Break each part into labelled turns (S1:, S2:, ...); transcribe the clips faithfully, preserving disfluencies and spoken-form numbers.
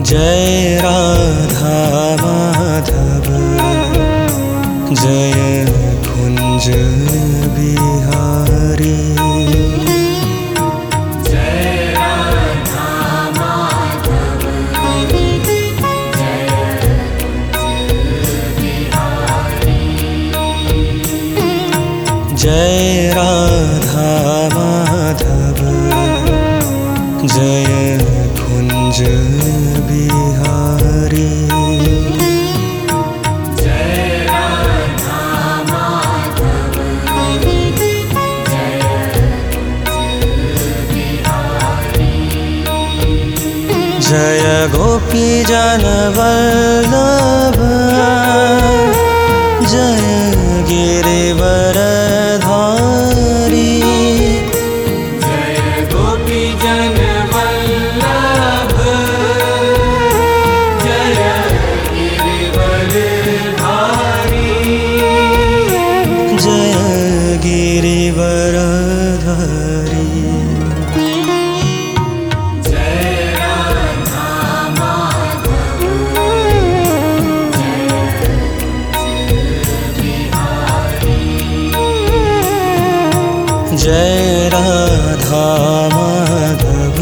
S1: जय राधा माधव जय कुंज बिहारी।
S2: जय राधा माधव जय कुंज बिहारी।
S1: जय राधा माधव जय कुंज बिहारी।
S2: जय राधा माधव जय कुंज बिहारी।
S1: जय गोपी जन वल्लभ जय गिरिवर धारी।
S2: जय गोपी जन वल्लभ जय गिरिवर धारी।
S1: जय गिरिवर धारी।
S2: जय राधा माधव जय कुंज बिहारी।
S1: जय राधा माधव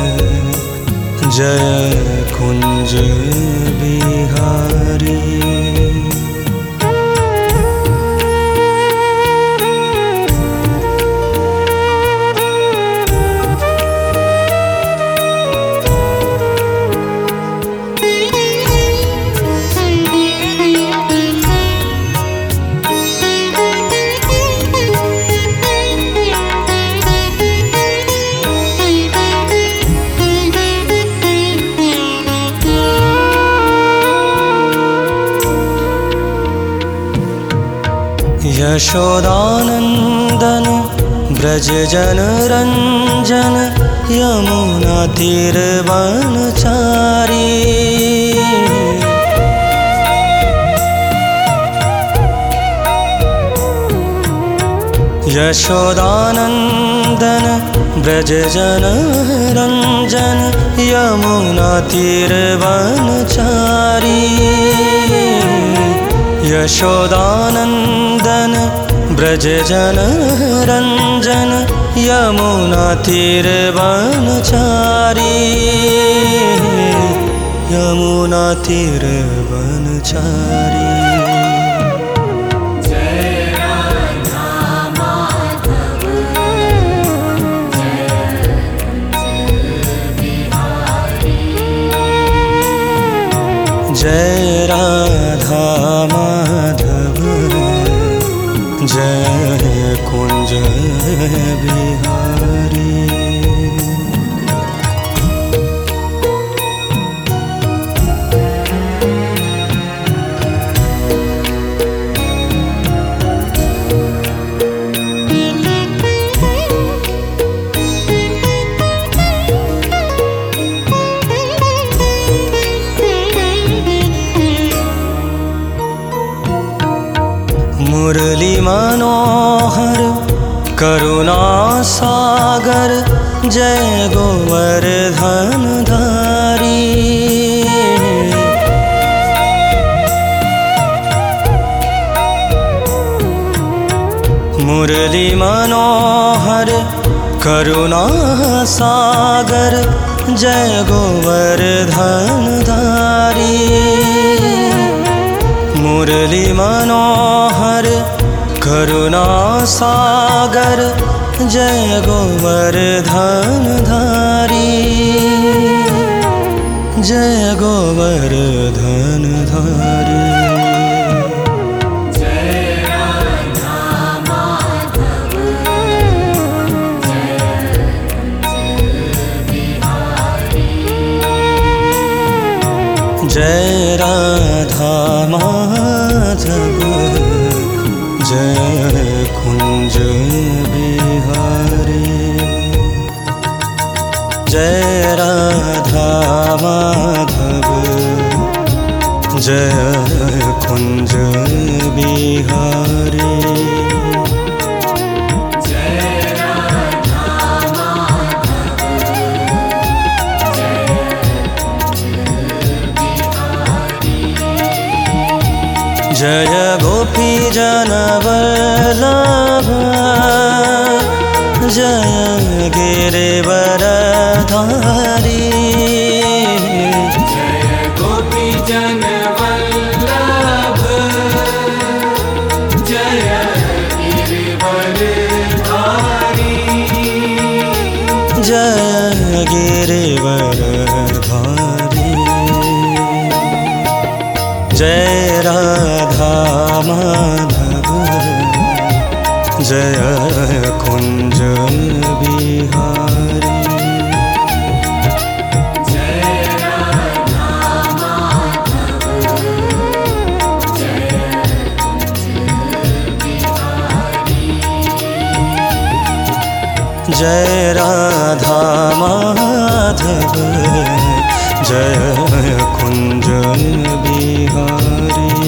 S1: जय कुंज बिहारी। यशोदानंदन ब्रज जन रंजन यमुना तीर वनचारी। यशोदानंदन ब्रज जन रंजन यमुना तीर वनचारी। यशोदानंदन ब्रज जन रंजन यमुना तीर वनचारी। यमुना तीर वनचारी।
S2: जय राधा माधव जय कुंज बिहारी।
S1: जय राधा माधव जय कुंज बिहारी। मुरली मनोहर करुणा सागर जय गोवर्धन धारी। मुरली मनोहर करुणा सागर जय गोवर्धन धारी। मुरली मनोहर करुणा सागर जय गोवर्धन धारी। जय गोवर्धन धारी।
S2: जय राधा माधव जय कुंज बिहारी।
S1: जय राधा माधव जय कुंज बिहारी। जय राधा माधव जय कुंज बिहारी।
S2: जय राधा माधव जय कुंज
S1: जय गोपी जनवल्लभ जय गिरिवरधारी
S2: जय गोपी जनवल्लभ जय गिरिवरधारी
S1: जय गिरिवरधारी जय राधा माधव जय कुंज बिहारी
S2: जय राधा माधव जय कुंज बिहारी
S1: जय राधा माधव जय कुंज बिहारी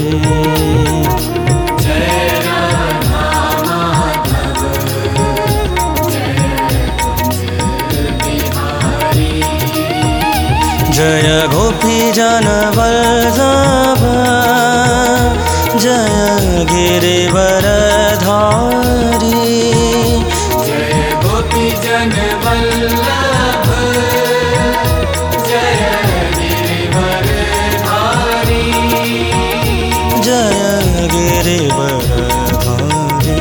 S2: जय राधा माधव जय कुंज बिहारी
S1: जय गोपी जनवल्लभ जय गिरिवरधारी
S2: जय गोपी जनवल्लभ जय गिरिवरधारी
S1: जय गिरिवरधारी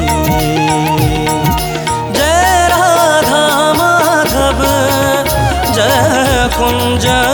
S1: जय राधा माधव जय कुंज